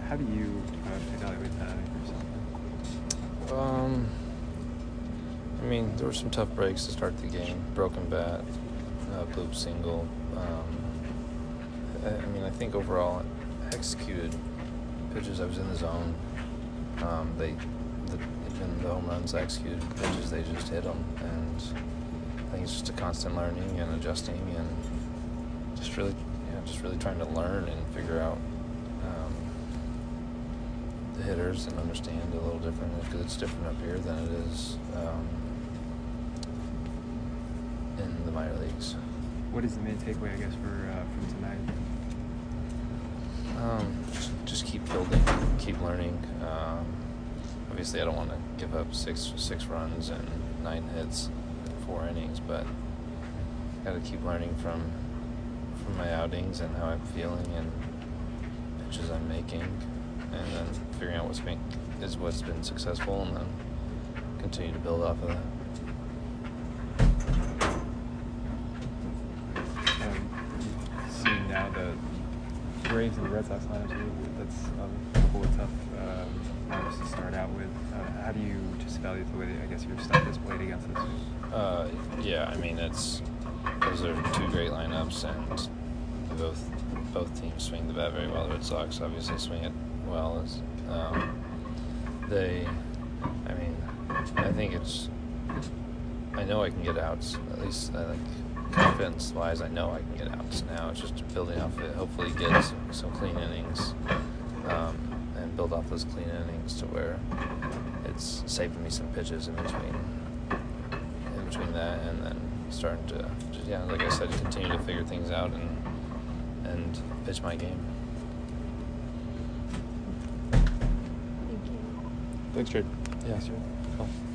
How do you evaluate that yourself? I mean, there were some tough breaks to start the game. Broken bat, bloop single. I think overall, I executed pitches. I was in the zone. Even the home runs I executed pitches, they just hit them. And I think it's just a constant learning and adjusting and just really trying to learn and figure out the hitters and understand a little different, because it's different up here than it is in the minor leagues. What is the main takeaway, I guess, from tonight? Just keep building, keep learning. Obviously, I don't want to give up six runs and 9 hits in 4 innings, but got to keep learning from my outings and how I'm feeling and pitches I'm making, and then figuring out what's been successful, and then continue to build off of that. Seeing now the Braves and the Red Sox lineups, that's a couple of tough lineups to start out with. How do you just evaluate the way, I guess, your stuff is played against this? Those are 2 great lineups, and both teams swing the bat very well. The Red Sox obviously swing it well. I know I can get outs. At least confidence-wise, I know I can get outs. Now it's just building off it. Hopefully, get some clean innings, and build off those clean innings to where it's saving me some pitches in between that, and then starting to, like I said, continue to figure things out and pitch my game. Thanks, Trade. Yeah. Thanks, Trade. Cool.